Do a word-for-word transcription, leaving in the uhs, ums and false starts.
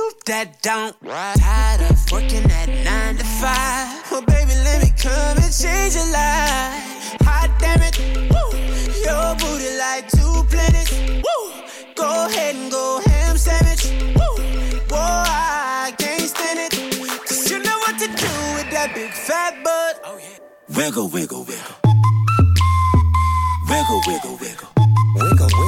that don't. Tired of working at nine to five. Well, baby, let me come and change your life. Hot damn it, woo. Your booty like two planets. Woo. Go ahead and go ham sandwich. Woo. Whoa, I can't stand it. Cause you know what to do with that big fat butt. Oh, yeah. Wiggle, wiggle, wiggle. Wiggle, wiggle, wiggle. Wiggle, wiggle.